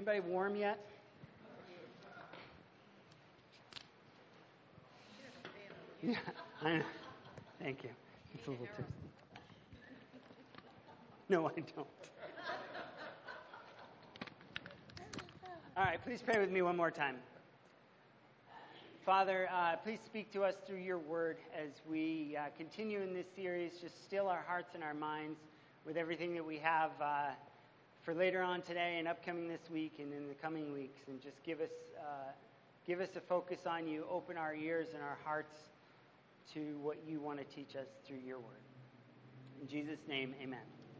Anybody warm yet? Yeah, I know. Thank you. It's a little too. No, I don't. All right, please pray with me one more time. Father, please speak to us through your word as we continue in this series. Just still our hearts and our minds with everything that we have for later on today and upcoming this week and in the coming weeks. And just give us a focus on you. Open our ears and our hearts to what you want to teach us through your word. In Jesus' name, amen.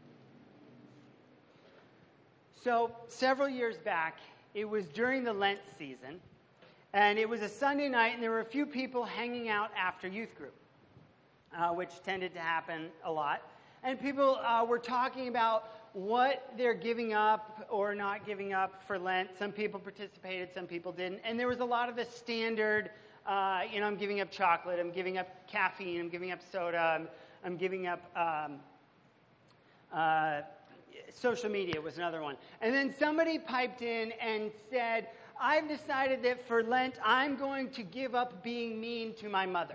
So, several years back, it was during the Lent season, and it was a Sunday night, and there were a few people hanging out after youth group, which tended to happen a lot. And people were talking about what they're giving up or not giving up for Lent. Some people participated, some people didn't. And there was a lot of the standard, I'm giving up chocolate, I'm giving up caffeine, I'm giving up soda, I'm giving up social media was another one. And then somebody piped in and said, I've decided that for Lent, I'm going to give up being mean to my mother.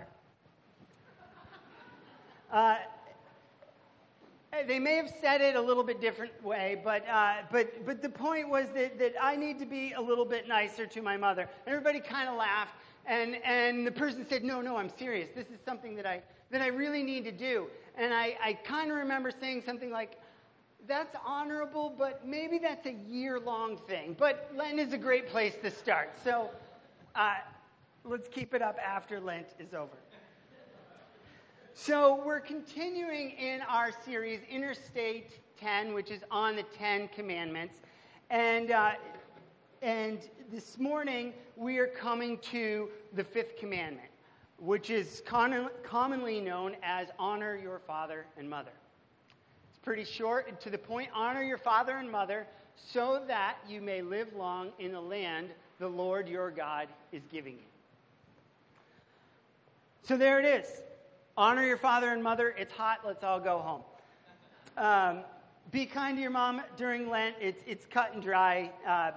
They may have said it a little bit different way, but the point was that I need to be a little bit nicer to my mother. Everybody kind of laughed, and the person said, no, I'm serious. This is something that I really need to do. And I kind of remember saying something like, that's honorable, but maybe that's a year-long thing. But Lent is a great place to start. So let's keep it up after Lent is over. So we're continuing in our series, Interstate 10, which is on the 10 Commandments. And this morning, we are coming to the fifth commandment, which is commonly known as honor your father and mother. It's pretty short and to the point. Honor your father and mother so that you may live long in the land the Lord your God is giving you. So there it is. Honor your father and mother. It's hot. Let's all go home. Be kind to your mom during Lent. It's cut and dry.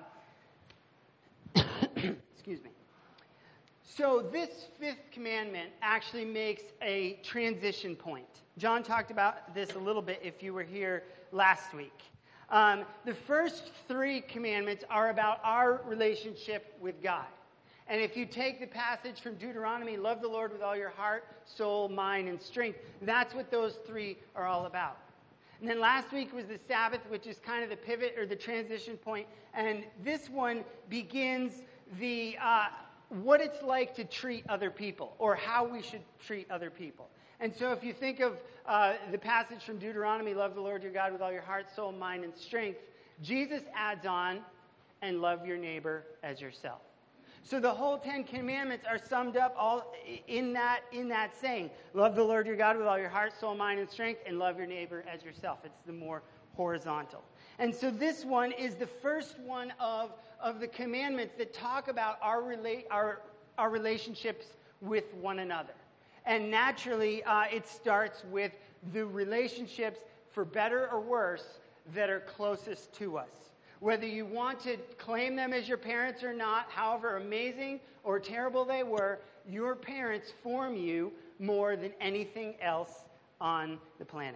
Excuse me. So this fifth commandment actually makes a transition point. John talked about this a little bit if you were here last week. The first three commandments are about our relationship with God. And if you take the passage from Deuteronomy, love the Lord with all your heart, soul, mind, and strength, that's what those three are all about. And then last week was the Sabbath, which is kind of the pivot or the transition point. And this one begins the what it's like to treat other people or how we should treat other people. And so if you think of the passage from Deuteronomy, love the Lord your God with all your heart, soul, mind, and strength, Jesus adds on, and love your neighbor as yourself. So the whole 10 commandments are summed up all in that saying. Love the Lord your God with all your heart, soul, mind, and strength, and love your neighbor as yourself. It's the more horizontal. And so this one is the first one of the commandments that talk about our relationships with one another. And naturally, it starts with the relationships, for better or worse, that are closest to us. Whether you want to claim them as your parents or not, however amazing or terrible they were, your parents form you more than anything else on the planet.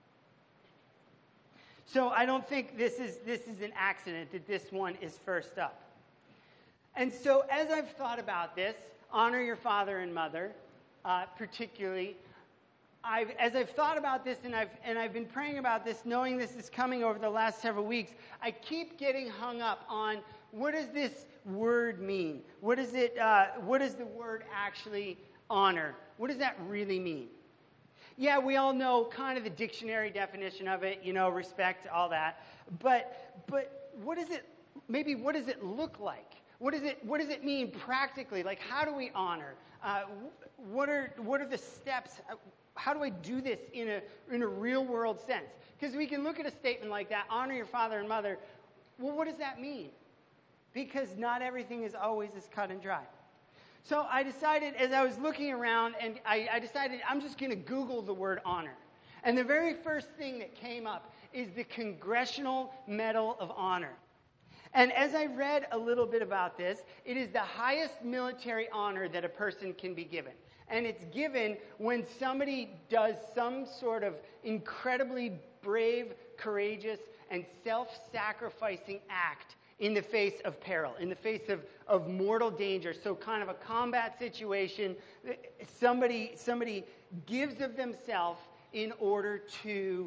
So I don't think this is an accident that this one is first up. And so as I've thought about this, honor your father and mother, particularly, as I've thought about this and I've been praying about this, knowing this is coming over the last several weeks, I keep getting hung up on what does this word mean? What does the word actually honor? What does that really mean? Yeah, we all know kind of the dictionary definition of it, respect, all that. But what does it look like? What does it mean practically? Like, how do we honor? What are the steps? How do I do this in a real world sense? Because we can look at a statement like that, honor your father and mother. Well, what does that mean? Because not everything is always as cut and dry. So I decided, as I was looking around, and I decided I'm just going to Google the word honor. And the very first thing that came up is the Congressional Medal of Honor. And as I read a little bit about this, it is the highest military honor that a person can be given. And it's given when somebody does some sort of incredibly brave, courageous, and self-sacrificing act in the face of peril, in the face of mortal danger. So kind of a combat situation, somebody gives of themselves in order to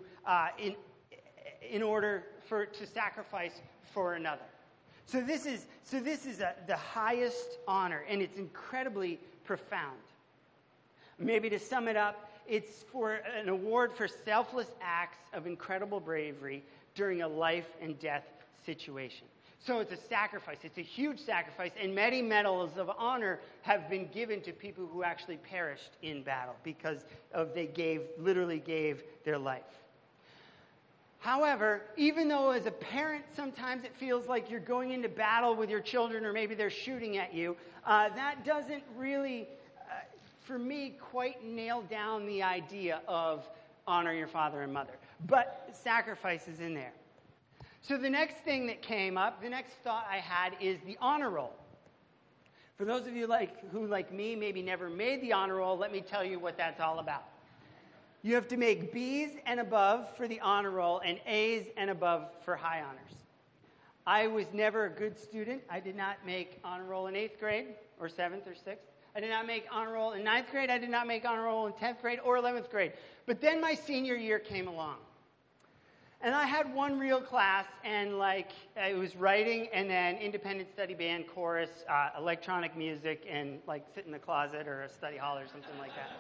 to sacrifice for another. So this is the highest honor, and it's incredibly profound. Maybe to sum it up, it's for an award for selfless acts of incredible bravery during a life and death situation. So it's a sacrifice. It's a huge sacrifice, and many medals of honor have been given to people who actually perished in battle because they literally gave their life. However, even though as a parent sometimes it feels like you're going into battle with your children or maybe they're shooting at you, that doesn't really, for me, quite nail down the idea of honor your father and mother. But sacrifice is in there. So the next thing that came up, the next thought I had is the honor roll. For those of you who, like me, maybe never made the honor roll, let me tell you what that's all about. You have to make B's and above for the honor roll and A's and above for high honors. I was never a good student. I did not make honor roll in 8th grade or 7th or 6th. I did not make honor roll in 9th grade. I did not make honor roll in 10th grade or 11th grade. But then my senior year came along. And I had one real class, and it was writing and then independent study band, chorus, electronic music, and sit in the closet or a study hall or something like that.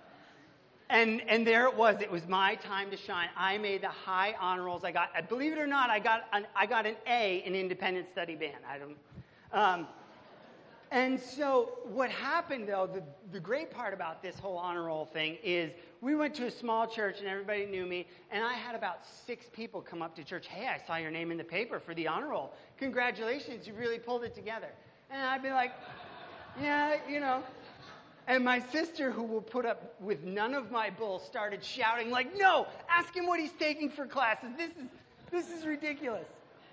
And there it was. It was my time to shine. I made the high honor rolls. Believe it or not, I got an A in independent study band. And so what happened, though, the great part about this whole honor roll thing is we went to a small church and everybody knew me, and I had about 6 people come up to church. Hey, I saw your name in the paper for the honor roll. Congratulations, you really pulled it together. And I'd be like, yeah, And my sister, who will put up with none of my bull, started shouting no, ask him what he's taking for classes. This is ridiculous.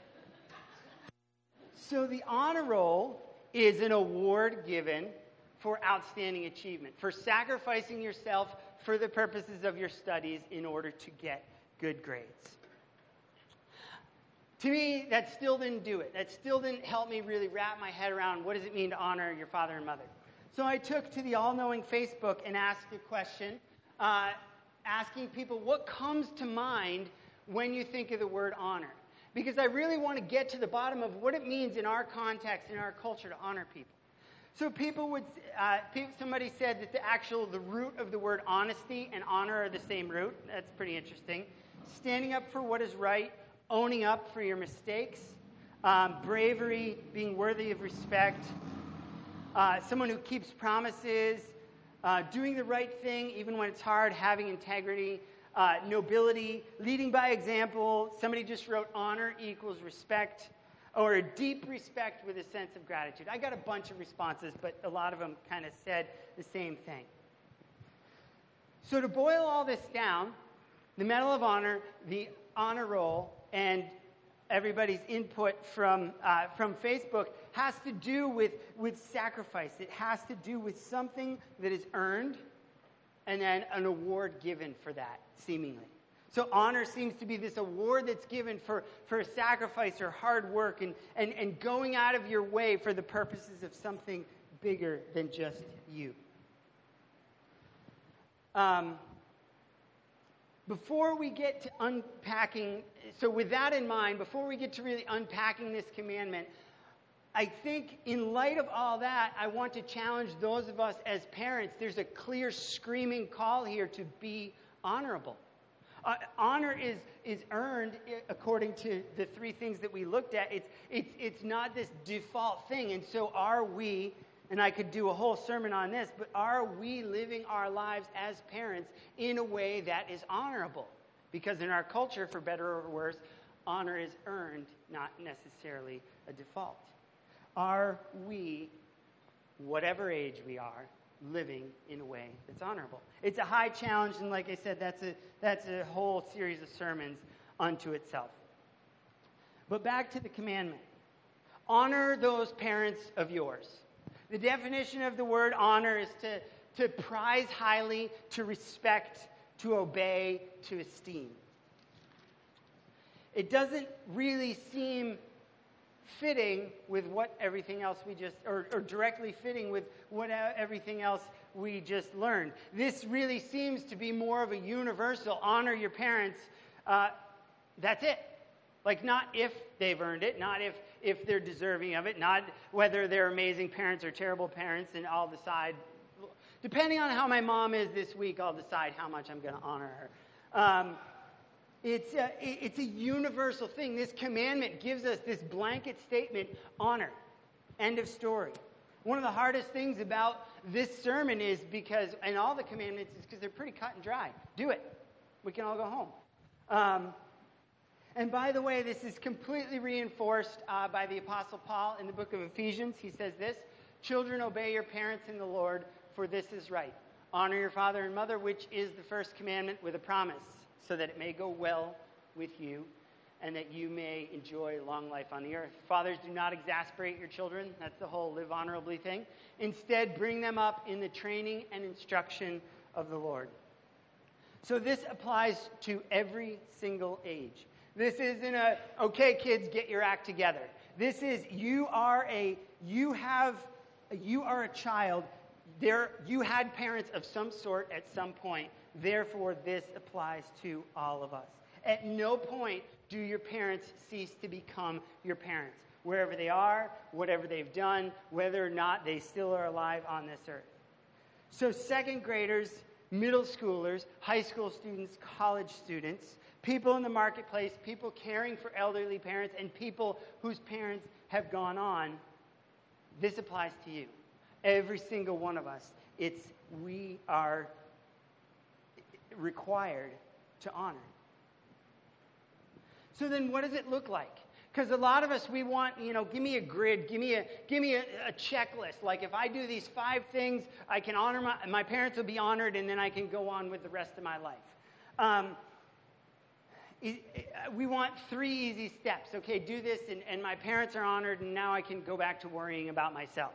So the honor roll is an award given for outstanding achievement, for sacrificing yourself for the purposes of your studies in order to get good grades. To me, that still didn't do it. That still didn't help me really wrap my head around what does it mean to honor your father and mother. So I took to the all-knowing Facebook and asked a question, asking people what comes to mind when you think of the word honor. Because I really want to get to the bottom of what it means in our context, in our culture, to honor people. So somebody said that the root of the word honesty and honor are the same root. That's pretty interesting. Standing up for what is right, owning up for your mistakes, bravery, being worthy of respect, someone who keeps promises, doing the right thing even when it's hard, having integrity, nobility, leading by example. Somebody just wrote honor equals respect, or a deep respect with a sense of gratitude. I got a bunch of responses, but a lot of them kind of said the same thing. So to boil all this down, the Medal of Honor, the honor roll, and everybody's input from Facebook has to do with sacrifice. It has to do with something that is earned and then an award given for that, seemingly. So honor seems to be this award that's given for a sacrifice or hard work and going out of your way for the purposes of something bigger than just you. Before we get to unpacking, so with that in mind, before we get to really unpacking this commandment, I think in light of all that, I want to challenge those of us as parents. There's a clear screaming call here to be honorable. Honor is earned according to the 3 things that we looked at. It's not this default thing. And so are we, and I could do a whole sermon on this, but are we living our lives as parents in a way that is honorable? Because in our culture, for better or worse, honor is earned, not necessarily a default. Are we, whatever age we are, living in a way that's honorable? It's a high challenge, and like I said, that's a whole series of sermons unto itself. But back to the commandment. Honor those parents of yours. The definition of the word honor is to prize highly, to respect, to obey, to esteem. It doesn't really seem fitting with what everything else we just, or directly fitting with what everything else we just learned. This really seems to be more of a universal honor your parents. That's it. Like, not if they've earned it, not if they're deserving of it, not whether they're amazing parents or terrible parents, and I'll decide. Depending on how my mom is this week, I'll decide how much I'm going to honor her. It's a universal thing. This commandment gives us this blanket statement, honor. End of story. One of the hardest things about this sermon is because, and all the commandments, is because they're pretty cut and dry. Do it. We can all go home. And by the way, this is completely reinforced by the Apostle Paul in the book of Ephesians. He says this, "Children, obey your parents in the Lord, for this is right. Honor your father and mother, which is the first commandment with a promise, so that it may go well with you and that you may enjoy long life on the earth. Fathers, do not exasperate your children." That's the whole live honorably thing. "Instead, bring them up in the training and instruction of the Lord." So this applies to every single age. This isn't okay, kids, get your act together. This is, you are a child. You had parents of some sort at some point. Therefore, this applies to all of us. At no point do your parents cease to become your parents. Wherever they are, whatever they've done, whether or not they still are alive on this earth. So second graders, middle schoolers, high school students, college students, people in the marketplace, people caring for elderly parents, and people whose parents have gone on, this applies to you. Every single one of us. We are required to honor. So then what does it look like? Because a lot of us, we want, give me a grid, give me a checklist. Like, if I do these 5 things, I can honor my parents will be honored, and then I can go on with the rest of my life. We want 3 easy steps. Okay, do this, and my parents are honored, and now I can go back to worrying about myself.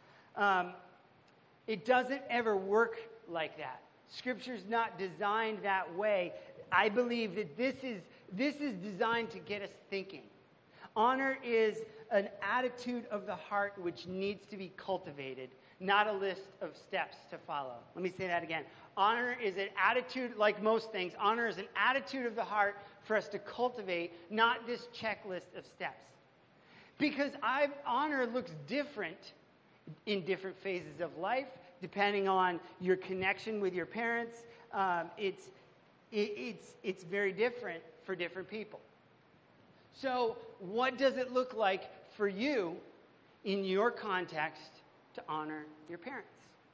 It doesn't ever work like that. Scripture's not designed that way. I believe that this is designed to get us thinking. Honor is an attitude of the heart which needs to be cultivated, not a list of steps to follow. Let me say that again. Honor is an attitude, like most things, honor is an attitude of the heart for us to cultivate, not this checklist of steps. Because honor looks different in different phases of life, depending on your connection with your parents. It's very different for different people. So what does it look like for you in your context to honor your parents?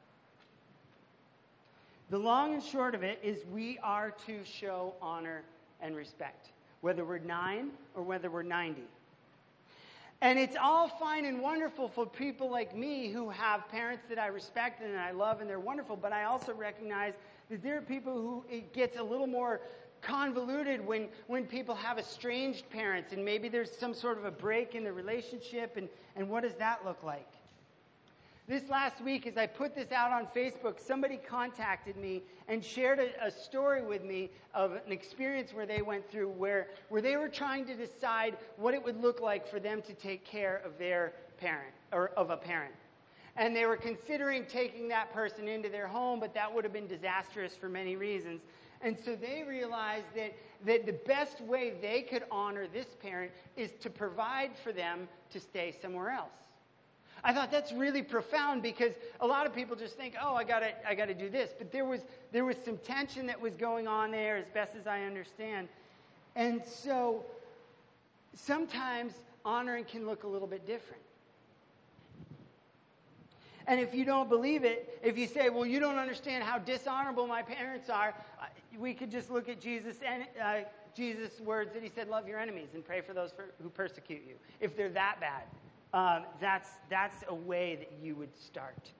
The long and short of it is we are to show honor and respect, whether we're 9 or whether we're 90. And it's all fine and wonderful for people like me who have parents that I respect and I love and they're wonderful, but I also recognize that there are people who it gets a little more convoluted when people have estranged parents and maybe there's some sort of a break in the relationship, and what does that look like? This last week, as I put this out on Facebook, somebody contacted me and shared a story with me of an experience where they went through where they were trying to decide what it would look like for them to take care of their parent, or of a parent. And they were considering taking that person into their home, but that would have been disastrous for many reasons. And so they realized that the best way they could honor this parent is to provide for them to stay somewhere else. I thought that's really profound because a lot of people just think, oh, I gotta do this. But there was some tension that was going on there, as best as I understand. And so sometimes honoring can look a little bit different. And if you don't believe it, if you say, well, you don't understand how dishonorable my parents are, we could just look at Jesus' words that he said, love your enemies and pray for those who persecute you. If they're that bad. That's a way that you would start.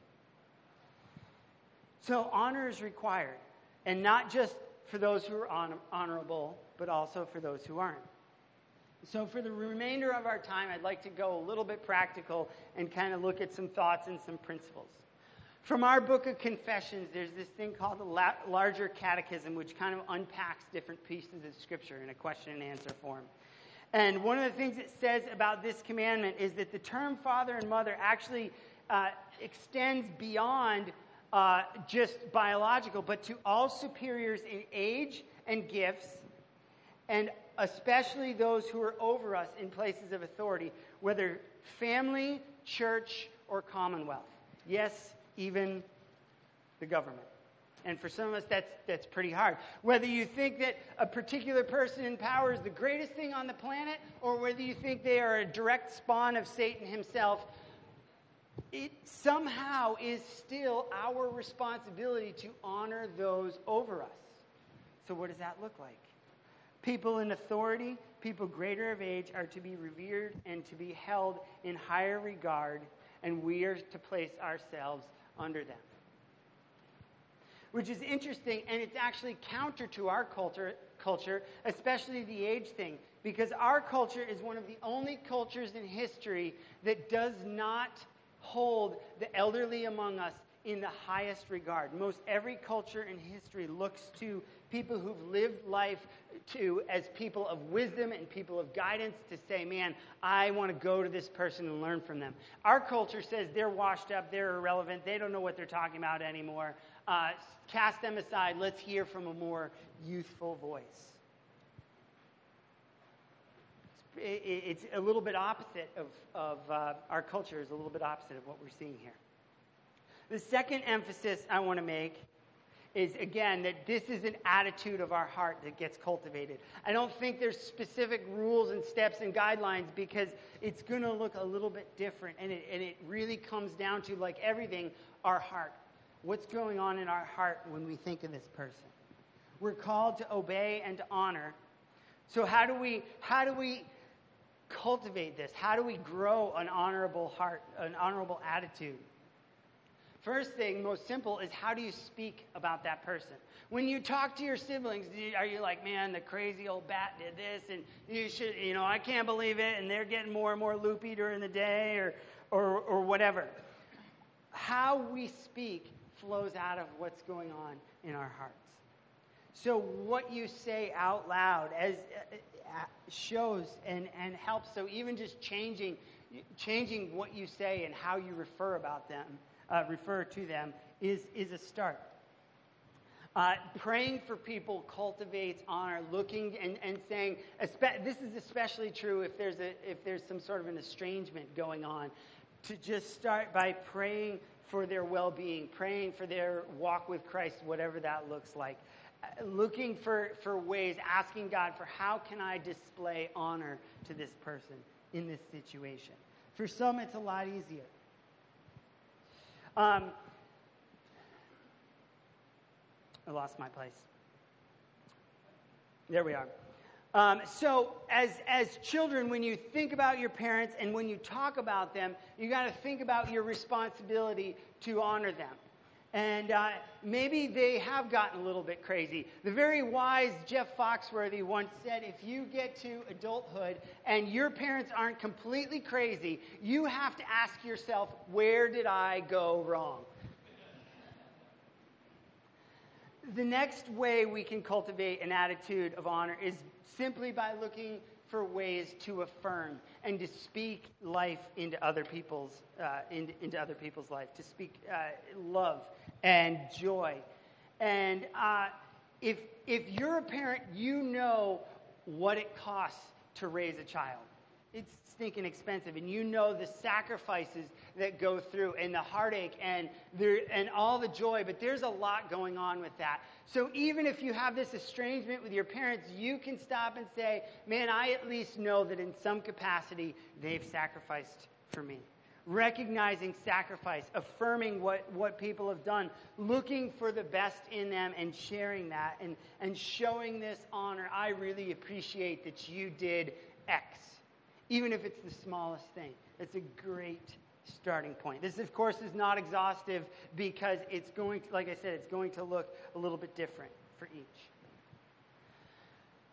So honor is required, and not just for those who are honorable, but also for those who aren't. So for the remainder of our time, I'd like to go a little bit practical and kind of look at some thoughts and some principles. From our book of Confessions, there's this thing called the Larger Catechism, which kind of unpacks different pieces of Scripture in a question and answer form. And one of the things it says about this commandment is that the term father and mother actually extends beyond just biological, but to all superiors in age and gifts, and especially those who are over us in places of authority, whether family, church, or commonwealth. Yes, even the government. And for some of us, that's pretty hard. Whether you think that a particular person in power is the greatest thing on the planet, or whether you think they are a direct spawn of Satan himself, it somehow is still our responsibility to honor those over us. So what does that look like? People in authority, people greater of age, are to be revered and to be held in higher regard, and we are to place ourselves under them. Which is interesting, and it's actually counter to our culture, especially the age thing, because our culture is one of the only cultures in history that does not hold the elderly among us in the highest regard. Most every culture in history looks to people who've lived life as people of wisdom and people of guidance to say, man, I want to go to this person and learn from them. Our culture says they're washed up, they're irrelevant, they don't know what they're talking about anymore. Cast them aside, let's hear from a more youthful voice. It's a little bit opposite of our culture is a little bit opposite of what we're seeing here. The second emphasis I want to make is, again, that this is an attitude of our heart that gets cultivated. I don't think there's specific rules and steps and guidelines, because it's going to look a little bit different. And it really comes down to, like everything, our heart. What's going on in our heart when we think of this person? We're called to obey and to honor. So how do we cultivate this? How do we grow an honorable heart, an honorable attitude? First thing, most simple, is how do you speak about that person? When you talk to your siblings, are you like, man, the crazy old bat did this, and I can't believe it, and they're getting more and more loopy during the day, or whatever. How we speak flows out of what's going on in our hearts. So what you say out loud shows and helps. So even just changing what you say and how you refer to them is a start. Praying for people cultivates honor. Looking and saying, this is especially true if there's some sort of an estrangement going on. To just start by praying for their well-being, praying for their walk with Christ, whatever that looks like. Looking for ways, asking God for how can I display honor to this person in this situation. For some, it's a lot easier. I lost my place. There we are. So as children, when you think about your parents and when you talk about them, you got to think about your responsibility to honor them. And maybe they have gotten a little bit crazy. The very wise Jeff Foxworthy once said, if you get to adulthood and your parents aren't completely crazy, you have to ask yourself, where did I go wrong? The next way we can cultivate an attitude of honor is simply by looking for ways to affirm and to speak life into other people's life, to speak love and joy. And if you're a parent, you know what it costs to raise a child. It's stinking expensive, and you know the sacrifices that go through, and the heartache, and all the joy. But there's a lot going on with that. So even if you have this estrangement with your parents, you can stop and say, "Man, I at least know that in some capacity they've sacrificed for me." Recognizing sacrifice, affirming what people have done, looking for the best in them and sharing that, and showing this honor. I really appreciate that you did X. Even if it's the smallest thing. It's a great starting point. This, of course, is not exhaustive because it's going to, like I said, it's going to look a little bit different for each.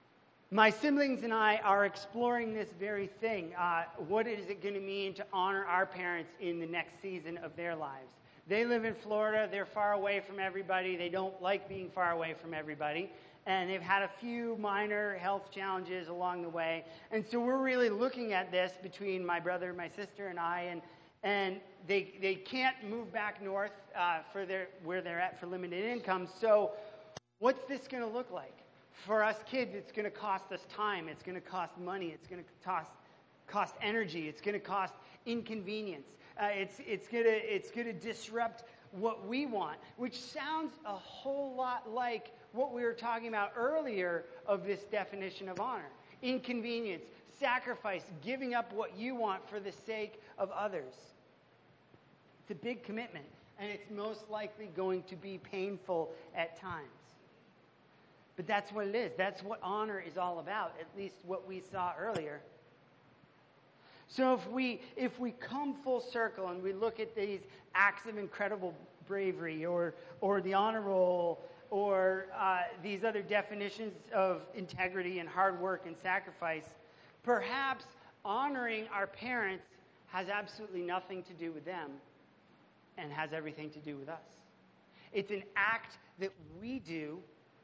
My siblings and I are exploring this very thing. What is it going to mean to honor our parents in the next season of their lives? They live in Florida. They're far away from everybody. They don't like being far away from everybody. And they've had a few minor health challenges along the way. And so we're really looking at this between my brother, my sister, and I. And they can't move back north where they're at for limited income. So what's this going to look like? For us kids, it's going to cost us time. It's going to cost money. It's going to cost energy. It's going to cost inconvenience. It's going to disrupt what we want, which sounds a whole lot like what we were talking about earlier of this definition of honor. Inconvenience, sacrifice, giving up what you want for the sake of others. It's a big commitment, and it's most likely going to be painful at times. But that's what it is. That's what honor is all about, at least what we saw earlier. So if we come full circle and we look at these acts of incredible bravery or the honor roll or these other definitions of integrity and hard work and sacrifice, perhaps honoring our parents has absolutely nothing to do with them and has everything to do with us. It's an act that we do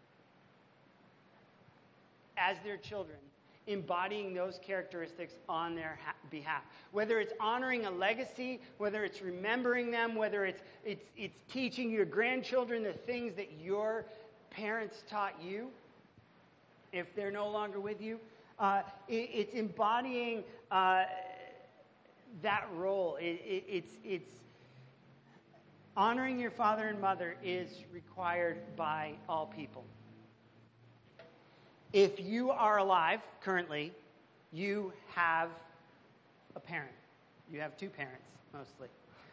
as their children, embodying those characteristics on their behalf. Whether it's honoring a legacy, whether it's remembering them, whether it's teaching your grandchildren the things that your parents taught you, if they're no longer with you, it's embodying that role. It's honoring your father and mother is required by all people. If you are alive currently, you have a parent. You have two parents, mostly.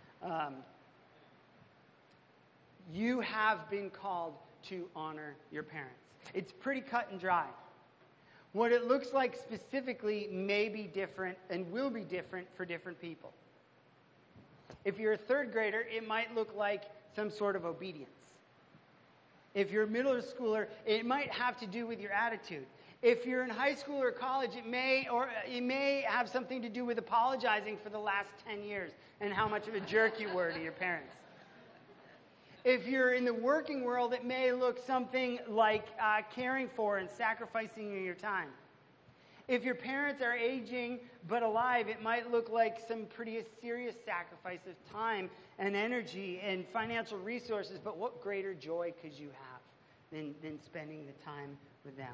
You have been called to honor your parents. It's pretty cut and dry. What it looks like specifically may be different and will be different for different people. If you're a third grader, it might look like some sort of obedience. If you're a middle schooler, it might have to do with your attitude. If you're in high school or college, it may have something to do with apologizing for the last 10 years and how much of a jerk you were to your parents. If you're in the working world, it may look something like caring for and sacrificing your time. If your parents are aging but alive, it might look like some pretty serious sacrifice of time and energy and financial resources, but what greater joy could you have than spending the time with them?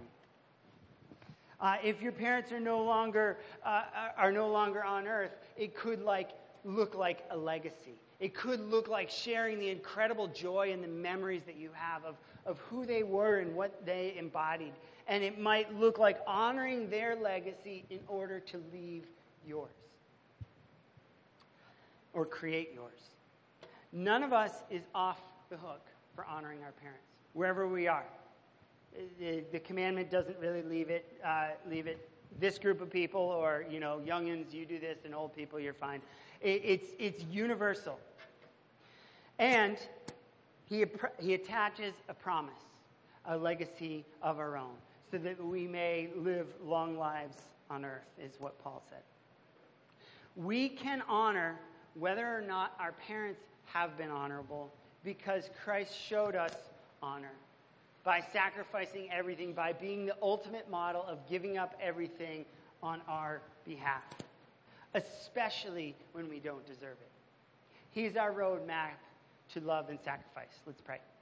If your parents are no longer on earth, it could look like a legacy. It could look like sharing the incredible joy and the memories that you have of who they were and what they embodied. And it might look like honoring their legacy in order to leave yours or create yours. None of us is off the hook for honoring our parents, wherever we are. The commandment doesn't really leave it this group of people or, youngins, you do this, and old people, you're fine. It's universal. And he attaches a promise, a legacy of our own, so that we may live long lives on earth, is what Paul said. We can honor whether or not our parents have been honorable because Christ showed us honor by sacrificing everything, by being the ultimate model of giving up everything on our behalf, especially when we don't deserve it. He's our roadmap to love and sacrifice. Let's pray.